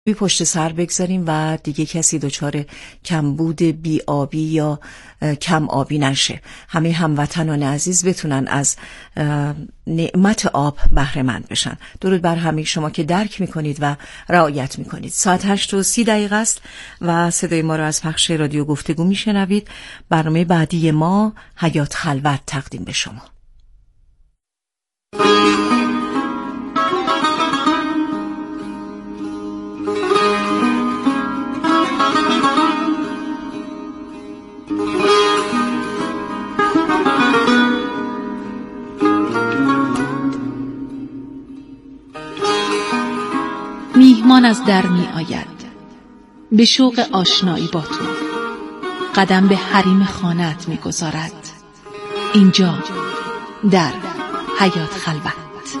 بی پشت سر بگذاریم و دیگه کسی دچار کمبود بی آبی یا کم آبی نشه. همه هموطنان عزیز بتونن از نعمت آب بهره مند بشن. درود بر همه شما که درک میکنید و رعایت میکنید. ساعت 8:30 است و صدای ما را از پخش رادیو گفتگو میشنوید. برنامه بعدی ما حیات خلوت تقدیم به شما. میهمان از در می آید به شوق آشنایی با تو، قدم به حریم خانه‌ات می گذارد. اینجا در حیات خلوت.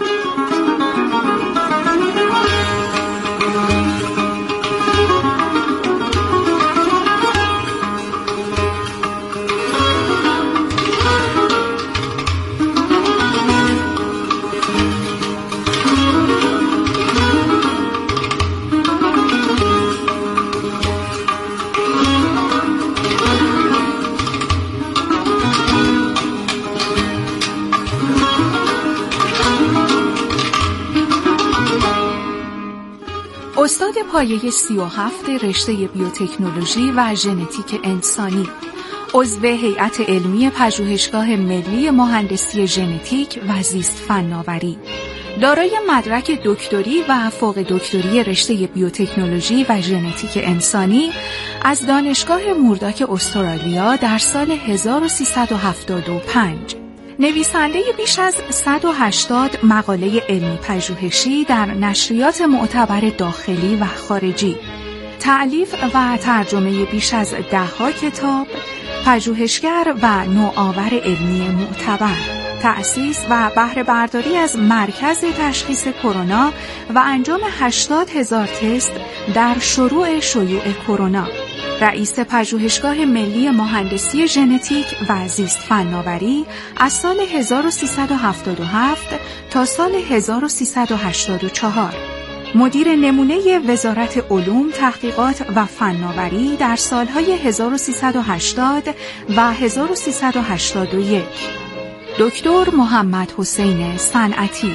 استاد پایه 37 رشته بیوتکنولوژی و ژنتیک انسانی، عضو هیئت علمی پژوهشگاه ملی مهندسی ژنتیک و زیست فناوری، دارای مدرک دکتری و فوق دکتری رشته بیوتکنولوژی و ژنتیک انسانی از دانشگاه مورداک استرالیا در سال 1375. نویسنده بیش از 180 مقاله علمی پژوهشی در نشریات معتبر داخلی و خارجی، تألیف و ترجمه بیش از 10 کتاب، پژوهشگر و نوآور علمی معتبر، تأسیس و بهره برداری از مرکز تشخیص کرونا و انجام 80,000 تست در شروع شیوع کرونا، رئیس پژوهشگاه ملی مهندسی ژنتیک و زیست فناوری از سال 1377 تا سال 1384، مدیر نمونه وزارت علوم، تحقیقات و فناوری در سالهای 1380 و 1381، دکتر محمد حسین صنعتی.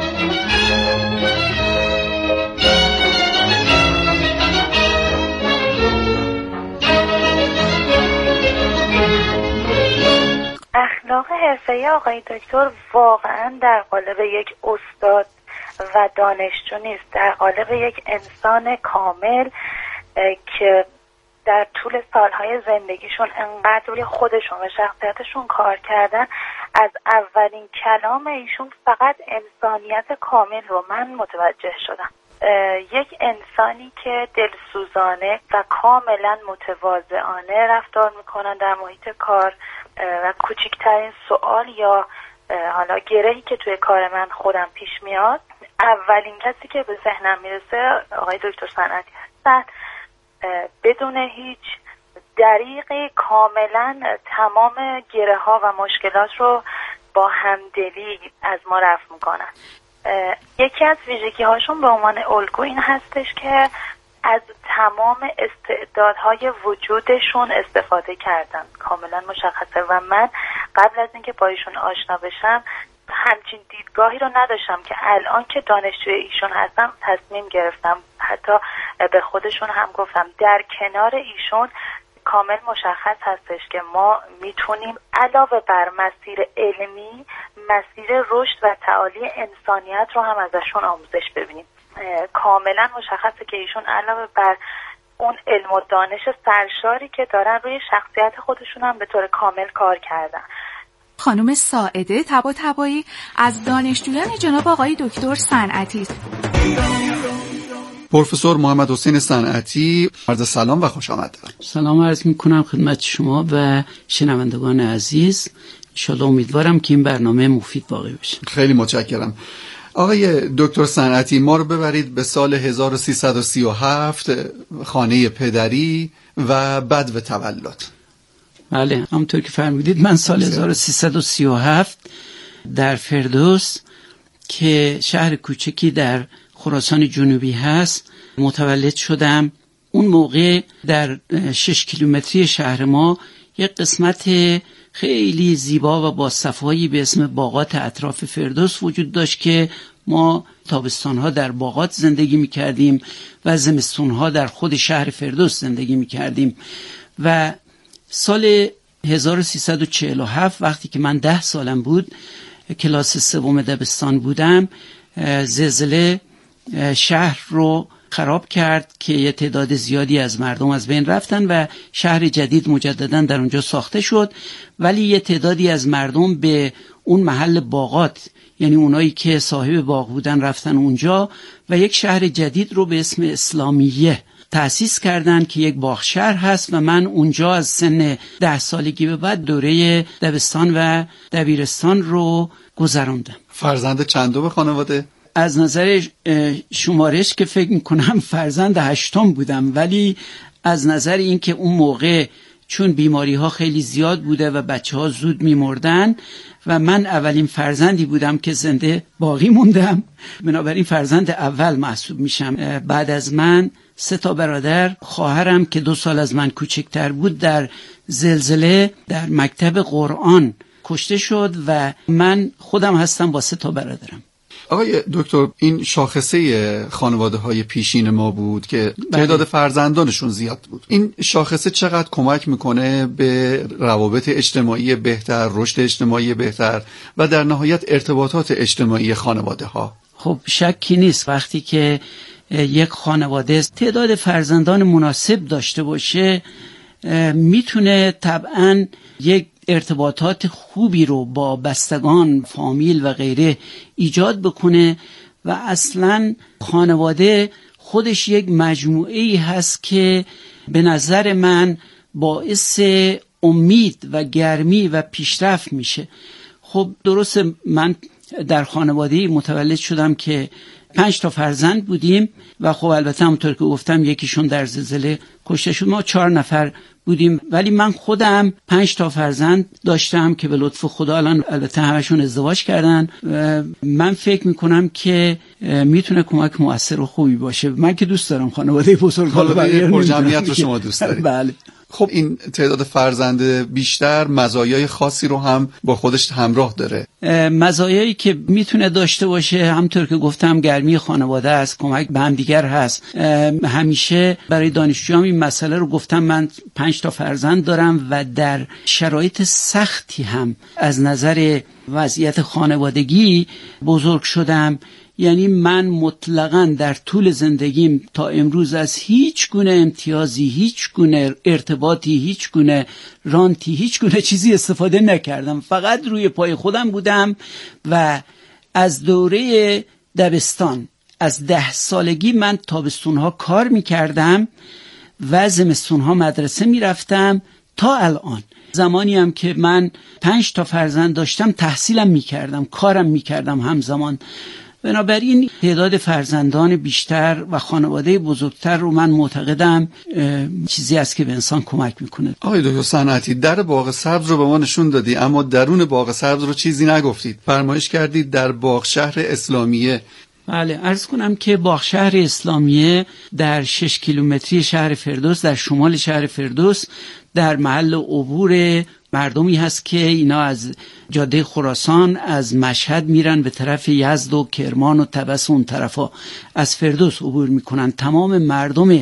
اخلاق حرفه‌ای آقای دکتر واقعا در قالب یک استاد و دانشجو نیست، در قالب یک انسان کامل که در طول سالهای زندگیشون انقدر روی خودشون و شخصیتشون کار کردن. از اولین کلام ایشون فقط انسانیت کامل رو من متوجه شدم. یک انسانی که دلسوزانه و کاملا متواضعانه رفتار میکنن در محیط کار و کوچکترین سوال یا حالا گرهی که توی کار من خودم پیش میاد، اولین کسی که به ذهنم میرسه آقای دکتر صنعتی هستن. بدون هیچ دریغی کاملا تمام گره ها و مشکلات رو با همدلی از ما رفع میکنن. یکی از ویژگی هاشون به عنوان الگو این هستش که از تمام استعدادهای وجودشون استفاده کردن، کاملا مشخصه. و من قبل از اینکه با ایشون آشنا بشم همچین دیدگاهی رو نداشتم که الان که دانشجوی ایشون هستم تصمیم گرفتم، حتی به خودشون هم گفتم در کنار ایشون کامل مشخص هستش که ما میتونیم علاوه بر مسیر علمی، مسیر رشد و تعالی انسانیت رو هم ازشون آموزش ببینیم. کاملا مشخصه که ایشون علاوه بر اون علم و دانش سرشاری که دارن روی شخصیت خودشون هم به طور کامل کار کردن. خانم ساعده طباطبایی از دانشجویان جناب آقای دکتر صنعتی. پروفسور محمد حسین صنعتی، عرض سلام و خوش آمد دارم. سلام عرض میکنم خدمت شما و شنوندگان عزیز. انشالله امیدوارم که این برنامه مفید واقع بشه. خیلی متشکرم. آقای دکتر صنعتی، ما رو ببرید به سال 1337، خانه پدری و بدو تولد. بله، همونطور که فرمودید من سال 1337 در فردوس که شهر کوچکی در خراسان جنوبی هست متولد شدم. اون موقع در 6 کیلومتری شهر ما یک قسمت خیلی زیبا و با صفایی به اسم باغات اطراف فردوس وجود داشت که ما تابستانها در باغات زندگی می‌کردیم و زمستانها در خود شهر فردوس زندگی می‌کردیم. و سال 1347 وقتی که من 10 سالم بود، کلاس 3 دبستان بودم، زلزله شهر رو خراب کرد که یه تعداد زیادی از مردم از بین رفتن و شهر جدید مجددا در اونجا ساخته شد، ولی یه تعدادی از مردم به اون محل باغات، یعنی اونایی که صاحب باغ بودن، رفتن اونجا و یک شهر جدید رو به اسم اسلامیه تأسیس کردن که یک باغ شهر هست و من اونجا از سن 10 سالگی به بعد دوره دبستان و دبیرستان رو گذراندم. فرزند چندم خانواده؟ از نظر شمارش که فکر میکنم فرزند 8م بودم، ولی از نظر این که اون موقع چون بیماری ها خیلی زیاد بوده و بچه ها زود میمردن و من اولین فرزندی بودم که زنده باقی موندم، بنابراین فرزند اول محسوب میشم. بعد از من 3 برادر، خواهرم که 2 سال از من کوچکتر بود در زلزله در مکتب قرآن کشته شد و من خودم هستم با 3 برادرم. آقای دکتر، این شاخصه خانواده های پیشین ما بود که تعداد فرزندانشون زیاد بود. این شاخصه چقدر کمک میکنه به روابط اجتماعی بهتر، رشد اجتماعی بهتر و در نهایت ارتباطات اجتماعی خانواده ها؟ خب شکی نیست وقتی که یک خانواده تعداد فرزندان مناسب داشته باشه میتونه طبعاً یک ارتباطات خوبی رو با بستگان، فامیل و غیره ایجاد بکنه و اصلاً خانواده خودش یک مجموعه‌ای هست که به نظر من باعث امید و گرمی و پیشرفت میشه. خب درست من در خانواده‌ای متولد شدم که 5 فرزند بودیم و خب البته همونطور که گفتم یکیشون در زلزله کشته شد. ما 4 نفر بودیم، ولی من خودم 5 فرزند داشتم که به لطف خدا الان البته همشون ازدواج کردن. من فکر میکنم که میتونه کمک مؤثر و خوبی باشه. من که دوست دارم خانواده بزرگ، خانواده پرجمعیت رو شما دوست دارید؟ بله. خب این تعداد فرزند بیشتر مزایای خاصی رو هم با خودش همراه داره. مزایایی که میتونه داشته باشه همونطور که گفتم گرمی خانواده است، کمک به هم دیگر هست. همیشه برای دانشجویان این مسئله رو گفتم، من 5 فرزند دارم و در شرایط سختی هم از نظر وضعیت خانوادگی بزرگ شدم. یعنی من مطلقاً در طول زندگیم تا امروز از هیچ گونه امتیازی، هیچ گونه ارتباطی، هیچ گونه رانتی، هیچ گونه چیزی استفاده نکردم. فقط روی پای خودم بودم و از دوره دبستان از 10 سالگی من تابستونها کار میکردم و زمستونها مدرسه میرفتم تا الان. زمانی هم که من 5 فرزند داشتم تحصیلم میکردم، کارم میکردم همزمان. بنابراین تعداد فرزندان بیشتر و خانواده بزرگتر رو من معتقدم چیزی است که به انسان کمک میکنه. آقای دکتر صنعتی، در باغ سبز رو به ما نشون دادی اما درون باغ سبز رو چیزی نگفتید. فرمایش کردید در باغ شهر اسلامیه. بله، عرض کنم که باغ شهر اسلامیه در 6 کیلومتری شهر فردوس، در شمال شهر فردوس، در محل عبور مردمی هست که اینا از جاده خراسان از مشهد میرن به طرف یزد و کرمان و طبس، اون طرفا از فردوس عبور میکنن. تمام مردم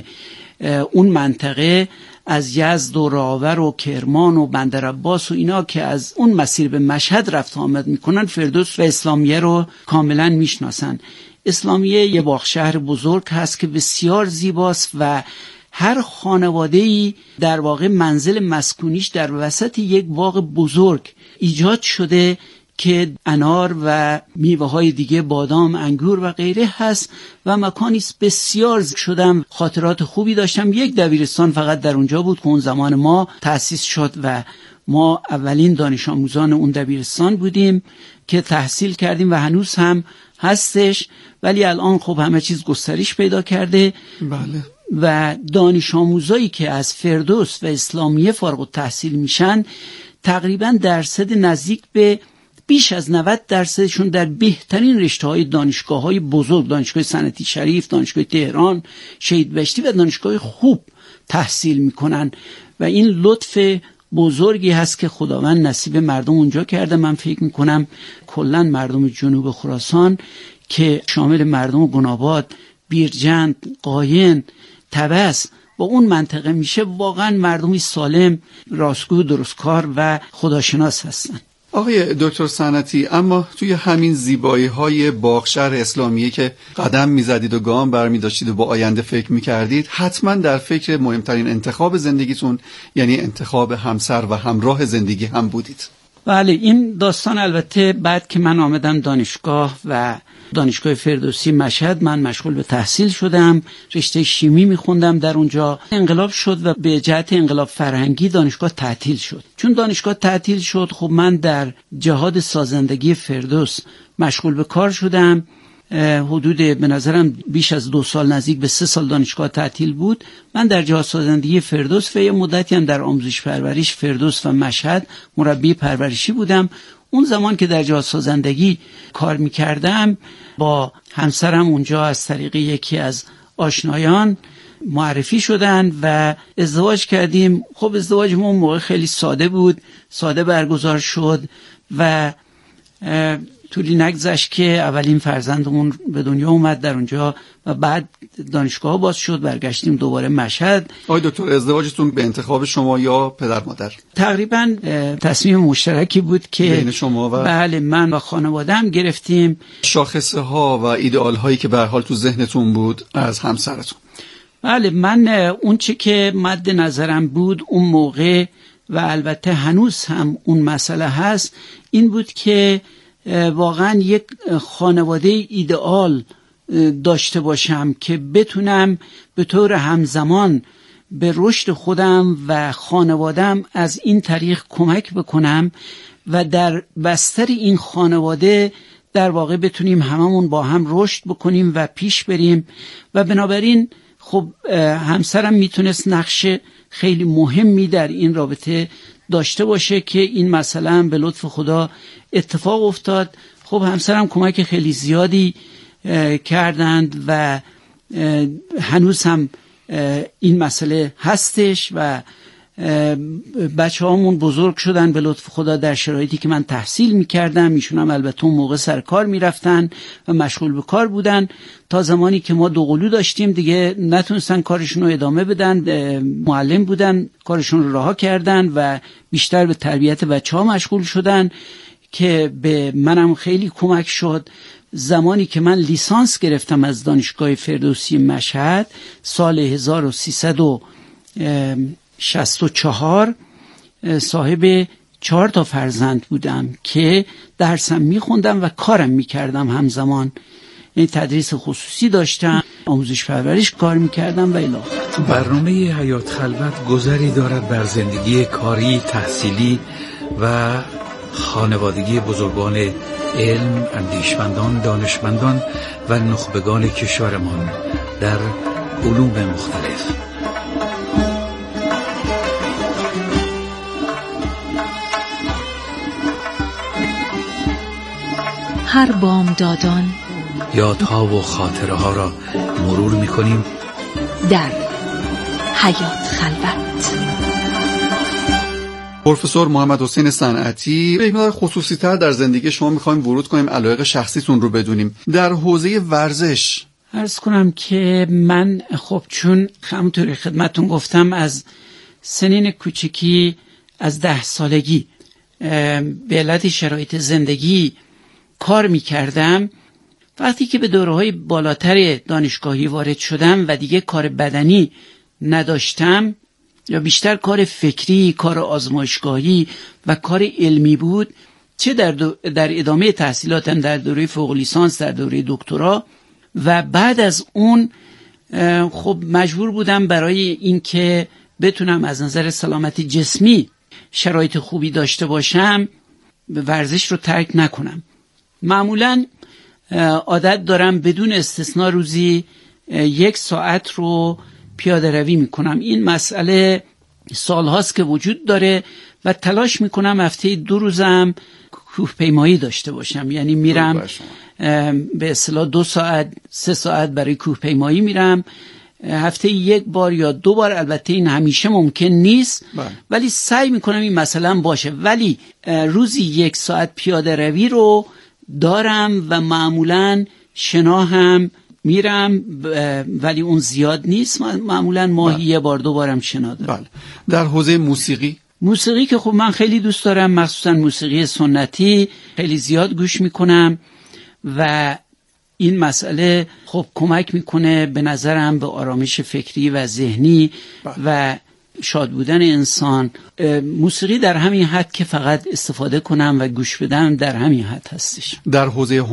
اون منطقه از یزد و راور و کرمان و بندر عباس و اینا که از اون مسیر به مشهد رفت آمد میکنن، فردوس و اسلامیه رو کاملا میشناسن. اسلامیه یه باغ شهر بزرگ هست که بسیار زیباست و هر خانواده‌ای در واقع منزل مسکونیش در وسط یک باغ بزرگ ایجاد شده که انار و میوه‌های دیگه، بادام، انگور و غیره هست و مکانی بسیار شدم. خاطرات خوبی داشتم. یک دبیرستان فقط در اونجا بود که اون زمان ما تأسیس شد و ما اولین دانش آموزان اون دبیرستان بودیم که تحصیل کردیم و هنوز هم هستش، ولی الان خب همه چیز گسترش پیدا کرده. بله. و دانش آموزایی که از فردوس و اسلامیه فارغ التحصیل میشن تقریبا درصد نزدیک به بیش از 90% در بهترین رشته‌های دانشگاه‌های بزرگ، دانشگاه صنعتی شریف، دانشگاه تهران، شهید بهشتی و دانشگاه خوب تحصیل میکنن و این لطف بزرگی هست که خداوند نصیب مردم اونجا کرده. من فکر میکنم کلا مردم جنوب خراسان که شامل مردم گناباد، بیرجند، قاین، طبس و اون منطقه میشه، واقعا مردمی سالم، راستگو، درستکار و خداشناس هستن. آقای دکتر صنعتی، اما توی همین زیبایی‌های باغشهر اسلامیه که قدم می‌زدید و گام برمی‌داشتید و با آینده فکر می‌کردید، حتما در فکر مهمترین انتخاب زندگیتون یعنی انتخاب همسر و همراه زندگی هم بودید. بله، این داستان البته بعد که من آمدم دانشگاه و دانشگاه فردوسی مشهد، من مشغول به تحصیل شدم، رشته شیمی میخوندم در اونجا. انقلاب شد و به جهت انقلاب فرهنگی دانشگاه تعطیل شد. چون دانشگاه تعطیل شد، خب من در جهاد سازندگی فردوس مشغول به کار شدم. حدود به نظرم بیش از 2 سال، نزدیک به 3 سال دانشگاه تعطیل بود. من در جهاد سازندگی فردوس و یه مدتی هم در آموزش پرورش فردوس و مشهد مربی پرورشی بودم. اون زمان که در جهاد سازندگی کار میکردم با همسرم اونجا از طریق یکی از آشنایان معرفی شدن و ازدواج کردیم. خب ازدواجمون اون موقع خیلی ساده بود، ساده برگزار شد و طولی نگذشت که اولین فرزندمون به دنیا اومد در اونجا و بعد دانشگاه باز شد، برگشتیم دوباره مشهد. آقای دکتر، ازدواجتون به انتخاب شما یا پدر مادر؟ تقریبا تصمیم مشترکی بود که بین شما و بله، من و خانواده‌ام گرفتیم. شاخصه ها و ایدئال هایی که به هر حال تو ذهنتون بود از همسرتون؟ بله، من اون چه که مد نظرم بود اون موقع و البته هنوز هم اون مسئله هست، این بود که واقعا یک خانواده ایدئال داشته باشم که بتونم به طور همزمان به رشد خودم و خانوادم از این طریق کمک بکنم و در بستر این خانواده در واقع بتونیم هممون با هم رشد بکنیم و پیش بریم. و بنابراین خب همسرم میتونست نقش خیلی مهمی در این رابطه داشته باشه که این مسئله هم به لطف خدا اتفاق افتاد. خب همسرم کمک خیلی زیادی کردند و هنوز هم این مسئله هستش و بچه هامون بزرگ شدن به لطف خدا در شرایطی که من تحصیل میکردم. ایشون هم البته اون موقع سر کار میرفتن و مشغول به کار بودن تا زمانی که ما 2 قلو داشتیم دیگه نتونستن کارشون رو ادامه بدن. معلم بودن، کارشون رو رها کردن و بیشتر به تربیت بچه ها مشغول شدن که به منم خیلی کمک شد. زمانی که من لیسانس گرفتم از دانشگاه فردوسی مشهد سال 1364 صاحب 4 تا فرزند بودم که درسم میخوندم و کارم میکردم همزمان. یعنی تدریس خصوصی داشتم، آموزش پرورش کار میکردم و الی آخر. برنامه حیات خلوت گذری دارد بر زندگی کاری، تحصیلی و خانوادگی بزرگان علم، اندیشمندان، دانشمندان و نخبگان کشورمان در علوم مختلف. هر بامدادان یادها و خاطره ها را مرور می‌کنیم در حیات خلوت. پروفسور محمد حسین صنعتی، به مقدار خصوصی‌تر در زندگی شما می‌خوایم ورود کنیم، علایق شخصیتون رو بدونیم. در حوزه ورزش عرض کنم که من خب چون همونطوری خدمتون گفتم از سنین کوچکی، از 10 سالگی به علت شرایط زندگی کار میکردم. وقتی که به دوره‌های بالاتر دانشگاهی وارد شدم و دیگه کار بدنی نداشتم یا بیشتر کار فکری، کار آزمایشگاهی و کار علمی بود، چه در ادامه تحصیلاتم در دوره فوق لیسانس، در دوره دکترا و بعد از اون خب مجبور بودم برای اینکه بتونم از نظر سلامت جسمی شرایط خوبی داشته باشم ورزش رو ترک نکنم. معمولاً عادت دارم بدون استثناء روزی 1 ساعت رو پیاده روی میکنم. این مسئله سالهاست که وجود داره و تلاش میکنم هفته 2 روزم کوهپیمایی داشته باشم، یعنی میرم به اصطلاح 2 ساعت 3 ساعت برای کوهپیمایی میرم، هفته 1 بار یا 2 بار، البته این همیشه ممکن نیست ولی سعی میکنم این مثلا باشه، ولی روزی 1 ساعت پیاده روی رو دارم و معمولا شنا هم میرم، ولی اون زیاد نیست، معمولا ماهی 1 بار 2 بارم شنا دارم. در حوزه موسیقی که خب من خیلی دوست دارم، مخصوصا موسیقی سنتی خیلی زیاد گوش میکنم و این مسئله خب کمک میکنه به نظرم به آرامش فکری و ذهنی و شاد بودن انسان. موسیقی در همین حد که فقط استفاده کنم و گوش بدم در همین حد هستش. در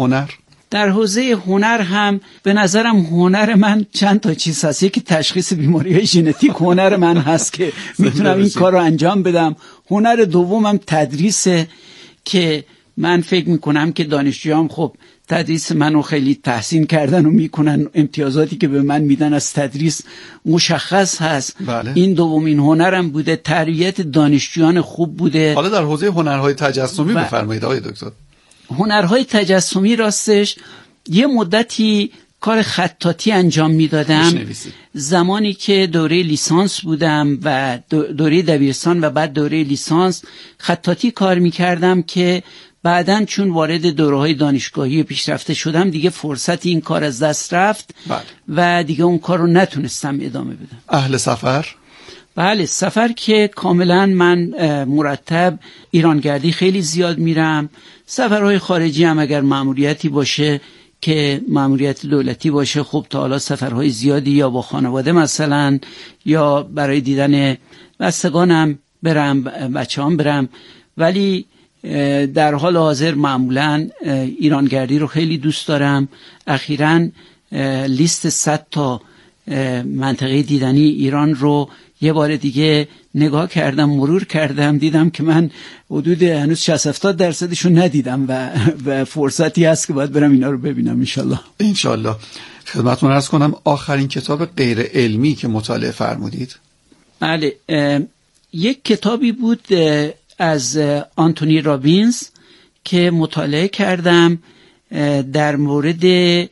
حوزه هنر هم به نظرم هنر من چند تا چیز هست. یکی تشخیص بیماری‌های ژنتیک هنر من هست که میتونم این کار رو انجام بدم. هنر دومم تدریسه که من فکر میکنم که دانشجوام خب تدریس منو خیلی تحسین کردن و میکنن، امتیازاتی که به من میدن از تدریس مشخص هست. این دومین هنرم بوده. تربیت دانشجویان خوب بوده. حالا در حوزه هنرهای تجسمی بفرمایید آقای دکتر. هنرهای تجسمی راستش یه مدتی کار خطاطی انجام میدادم زمانی که دوره لیسانس بودم و دوره دبیرستان و بعد دوره لیسانس خطاطی کار میکردم که بعداً چون وارد دوره‌های دانشگاهی پیشرفته شدم دیگه فرصت این کار از دست رفت و دیگه اون کار رو نتونستم ادامه بدم. اهل سفر؟ بله، سفر که کاملا من مرتب ایرانگردی خیلی زیاد میرم. سفرهای خارجی هم اگر مأموریتی باشه که مأموریت دولتی باشه خب تا حالا سفرهای زیادی یا با خانواده مثلا یا برای دیدن بستگانم برم، بچه‌ام برم، ولی در حال حاضر معمولا ایرانگردی رو خیلی دوست دارم. اخیراً لیست 100 تا منطقه دیدنی ایران رو یه بار دیگه نگاه کردم، مرور کردم، دیدم که من حدود هنوز 60-70% ندیدم و فرصتی هست که باید برم اینا رو ببینم انشالله. خدمتتون عرض کنم آخرین کتاب غیر علمی که مطالعه فرمودید؟ بله، یک کتابی بود از آنتونی رابینز که مطالعه کردم در مورد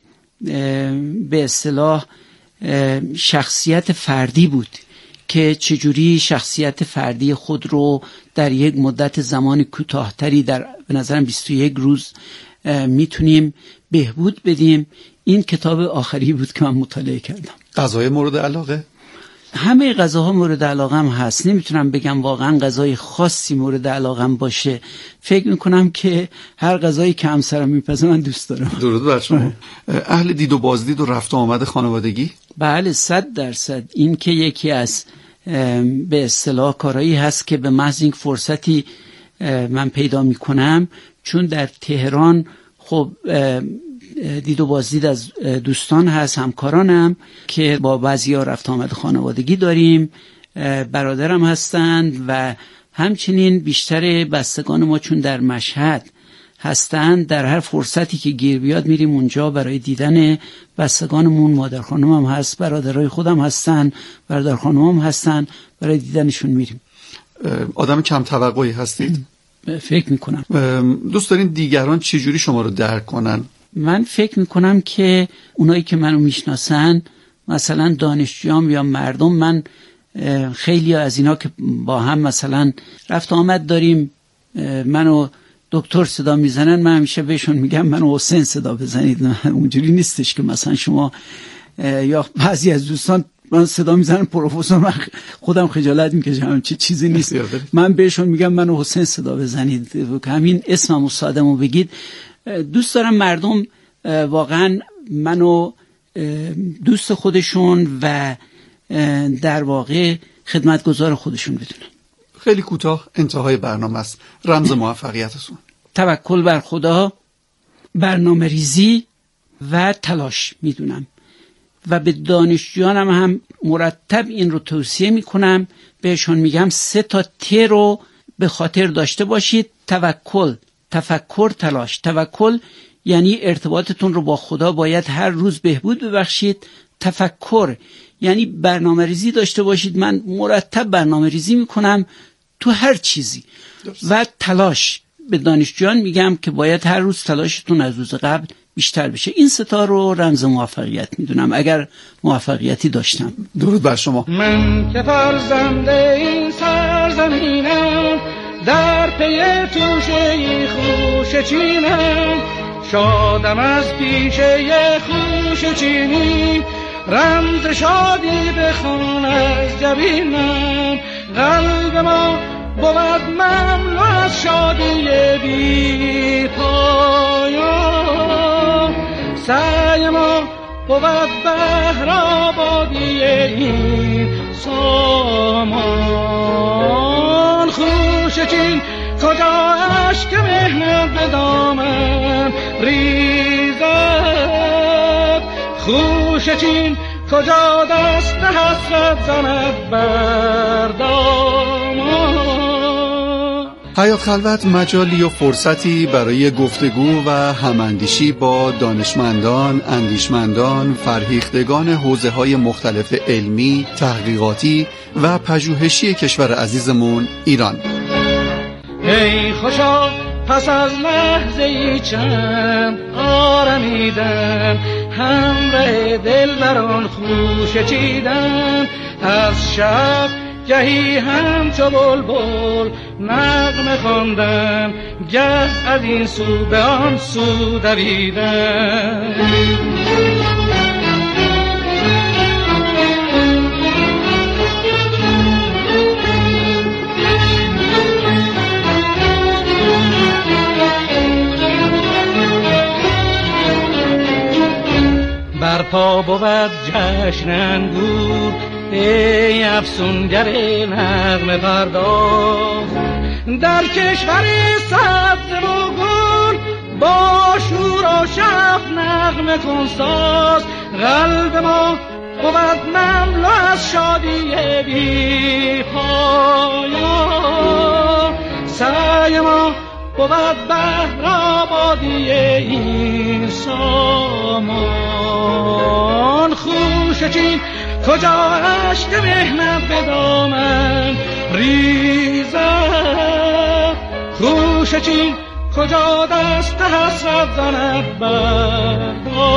به اصطلاح شخصیت فردی بود که چجوری شخصیت فردی خود رو در یک مدت زمان کوتاه‌تری در به نظرم 21 روز میتونیم بهبود بدیم. این کتاب آخری بود که من مطالعه کردم. غذای مورد علاقه؟ همه غذاها مورد علاقم هست، نمیتونم بگم واقعا غذای خاصی مورد علاقم باشه. فکر میکنم که هر غذایی که همسرم میپزه من دوست دارم. درود بر شما. اهل دید و بازدید و رفت و آمد خانوادگی؟ بله، 100%. این که یکی از به اصطلاح کارهایی هست که به محض اینکه فرصتی من پیدا میکنم، چون در تهران خب دید و بازدید از دوستان هست، همکارانم که با بعضیا رفت آمد خانوادگی داریم، برادرم هستند و همچنین بیشتر بستگان ما چون در مشهد هستند در هر فرصتی که گیر بیاد میریم اونجا برای دیدن بستگانمون. مادر خانومم هست، برادرای خودم هستن، برادر خانومم هستن، برای دیدنشون میریم. آدم کم توقعی هستید؟ فکر میکنم. دوست دارین دیگران چجوری شما رو درک کنن؟ من فکر میکنم که اونایی که منو میشناسن، مثلا دانشجوام یا مردم، من خیلی از اینا که با هم مثلا رفت آمد داریم، منو دکتر صدا میزنن، من همیشه بهشون میگم منو حسین صدا بزنید. اونجوری نیستش که مثلا شما یا بعضی از دوستان من صدا میزنن پروفسور، من خودم خجالت میکشم، چیزی نیست. من بهشون میگم منو حسین صدا بزنید، همین اسمم و سادمو بگید. دوست دارم مردم واقعا منو دوست خودشون و در واقع خدمتگزار خودشون بدونن. خیلی کوتاه انتهای برنامه است. رمز موفقیتتون؟ توکل بر خدا، برنامه ریزی و تلاش میدونم و به دانشجویانم هم مرتب این رو توصیه میکنم. بهشون میگم 3 تا ت رو به خاطر داشته باشید: توکل، تفکر، تلاش. توکل یعنی ارتباطتون رو با خدا باید هر روز بهبود ببخشید. تفکر یعنی برنامه ریزی داشته باشید. من مرتب برنامه ریزی میکنم تو هر چیزی. و تلاش به دانشجویان میگم که باید هر روز تلاشتون از روز قبل بیشتر بشه. این ستا رو رمز موفقیت میدونم اگر موفقیتی داشتم. درود بر شما. من که فرزند این سرزمینم، در پی توشه خوش چینم، شادم از پیشه خوش چینی، رمز شادی بخوان از جبینم. قلب ما بود مملو از شادی بی پایان، سعی ما بود بهر آبادی این سامان. خوش چین کجا اشک مهنت به دامن ریزد، خوش چین کجا دست حسرت زند بر دامان. حیات خلوت مجالی و فرصتی برای گفتگو و هماندیشی با دانشمندان، اندیشمندان، فرهیختگان حوزه‌های مختلف علمی، تحقیقاتی و پژوهشی کشور عزیزمون ایران. ای خوشا پس از لحظه‌ای چند آرمیدن، همراه دلبران خوش چیدن، از شب گهی همچو بلبل نغمه خواندن، گه از این سو به آن سو دویدن. برپا بود جشن انگور، ای افسونگر نغمه پرداز، در کشور سبز و گل با شور و شب نغمه کن ساز. قلب ما بود مملو از شادی بی پایان، سعی ما بود بهر آبادی این سامان. خوش چین کجا اشک مهنت به دامن ریزد، خوش چین کجا دست حسرت زند بر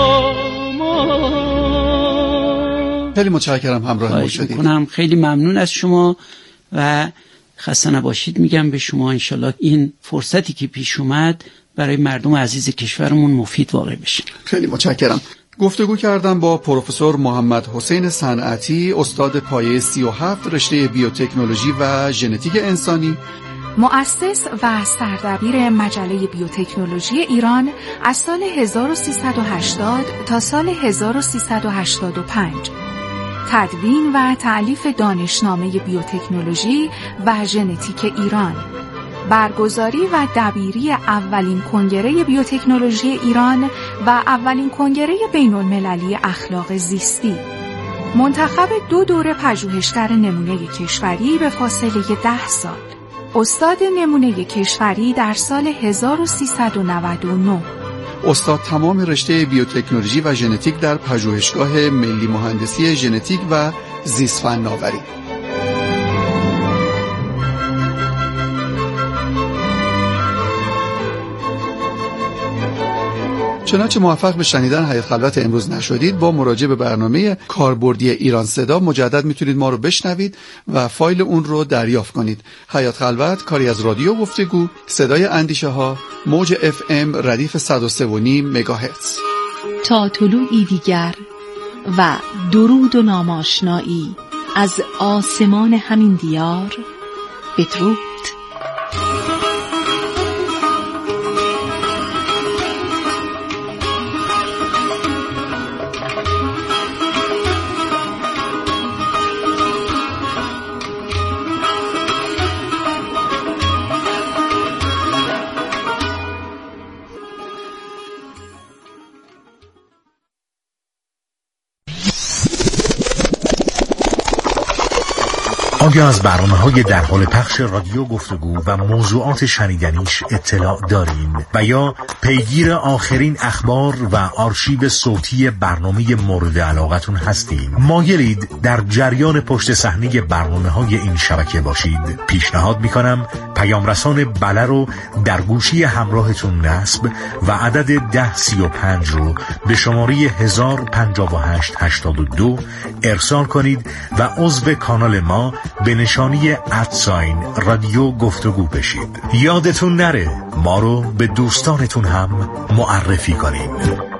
دامان. خیلی متشکرم همراه ما شدید. خیلی ممنون از شما و خسته نباشید میگم به شما. انشالله این فرصتی که پیش اومد برای مردم عزیز کشورمون مفید واقع بشه. خیلی متشکرم. گفتگو کردم با پروفسور محمد حسین صنعتی، استاد پایه 37 رشته بیوتکنولوژی و ژنتیک انسانی، مؤسس و سردبیر مجله بیوتکنولوژی ایران از سال 1380 تا سال 1385. تدوین و تألیف دانشنامه بیوتکنولوژی و ژنتیک ایران، برگزاری و دبیری اولین کنگره بیوتکنولوژی ایران و اولین کنگره بین‌المللی اخلاق زیستی، منتخب 2 دوره پژوهشگر نمونه کشوری به فاصله 10 سال، استاد نمونه کشوری در سال 1399، استاد تمام رشته بیوتکنولوژی و ژنتیک در پژوهشگاه ملی مهندسی ژنتیک و زیست فناوری. چنانچه موفق به شنیدن حیات خلوت امروز نشدید، با مراجعه به برنامه کاربردی ایران صدا مجدد میتونید ما رو بشنوید و فایل اون رو دریافت کنید. حیات خلوت کاری از رادیو گفتگو، صدای اندیشه ها، موج FM ردیف 103.5 مگاهرتز. تا طلوعی دیگر و درود و ناماشنایی از آسمان همین دیار، بدرود. آیا از برنامه‌های در حال پخش رادیو گفتگو و موضوعات شنیدنیش اطلاع دارین و یا پیگیر آخرین اخبار و آرشیو صوتی برنامه مورد علاقتون هستین؟ مایلید در جریان پشت صحنه برنامه‌های این شبکه باشید؟ پیشنهاد می‌کنم پیام رسان بله رو در گوشی همراهتون نصب و عدد 1035 رو به شماره 105882 ارسال کنید و عضو کانال ما به نشانی رادیو گفتگو بشید. یادتون نره ما رو به دوستانتون هم معرفی کنید.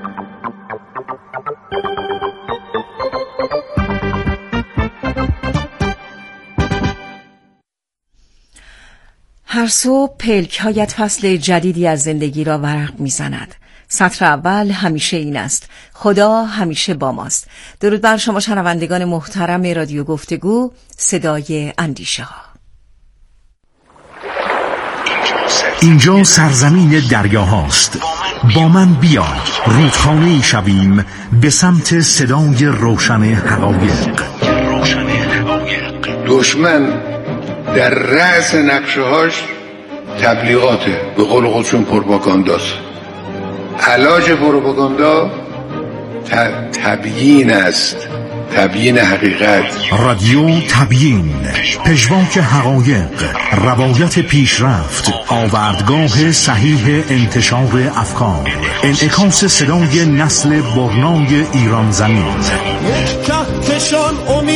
هر صبح پلک‌هایت فصل جدیدی از زندگی را ورق می‌زند. سطر اول همیشه این است: خدا همیشه با ماست. درود بر شما شنوندگان محترم رادیو گفتگو، صدای اندیشه ها. اینجا سرزمین دریاهاست. با من بیا رودخانه‌ای شویم به سمت صدای روشن حقایق. دشمن در رأس نقشه‌هاش تبلیغاته، به قول خودشون پروپاگانداست. علاج پروپاگاندا تبیین است، تبیین حقیقت. رادیو تبیین، پژواک حقایق، روایت پیشرفت، آوردگاه صحیح انتشار افکار، انعکاس صدای نسل برنای ایران زمین. یک کهکشان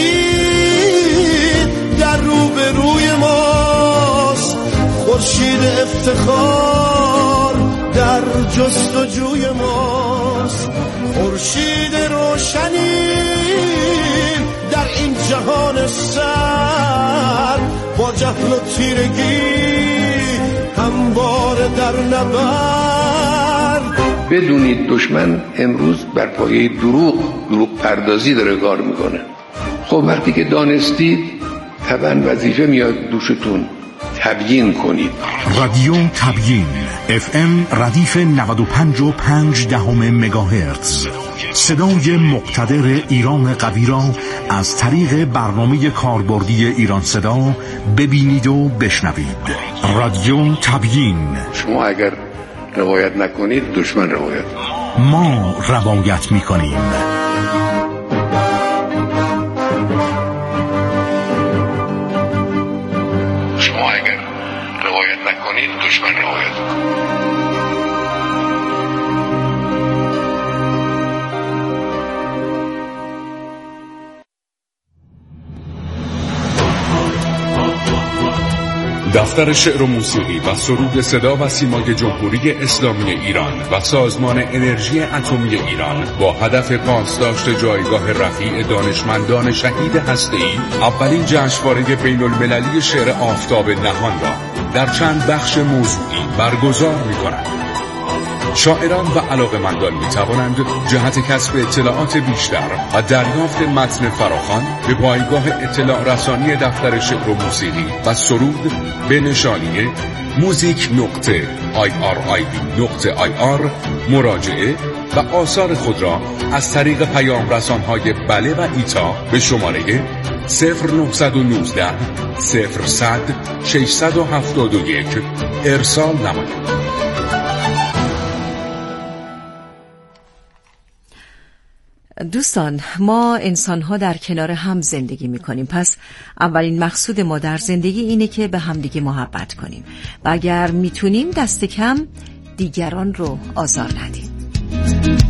امید در روبروی ماست، خورشید افتخار در جستجوی ماست، خورشید روشنی در این جهان سر، با جهل و تیرگی همواره در نبرد. بدونید دشمن امروز بر پایه دروغ پردازی داره کار میکنه. خب وقتی که دانستید طبعا وظیفه میاد دوشتون، تبیین کنید. رادیو تبیین FM ردیف 95.5 مگاهرتز، صدای مقتدر ایران قوی را از طریق برنامه کاربردی ایران صدا ببینید و بشنوید. رادیو تبیین. شما اگر روایت نکنید دشمن روایت، ما روایت میکنیم. شما اگر روایت نکنید دشمن روایت. دفتر شعر و موسیقی و سرود صدا و سیمای جمهوری اسلامی ایران و سازمان انرژی اتمی ایران با هدف پاسداشت جایگاه رفیع دانشمندان شهید هسته‌ای اولین جشنواره بین المللی شعر آفتاب نهان را در چند بخش موضوعی برگزار می‌کند. شاعران و علاقه‌مندان می‌توانند جهت کسب اطلاعات بیشتر و دریافت متن فراخوان به پایگاه اطلاع رسانی دفتر شعر و موسیقی و سرود به نشانی music.irib.ir مراجعه و آثار خود را از طریق پیام رسان‌های بله و ایتا به شماره 0919 0100 671 ارسال نمایید. دوستان، ما انسان‌ها در کنار هم زندگی می‌کنیم، پس اولین مقصود ما در زندگی اینه که به همدیگه محبت کنیم و اگر میتونیم دست کم دیگران رو آزار ندیم.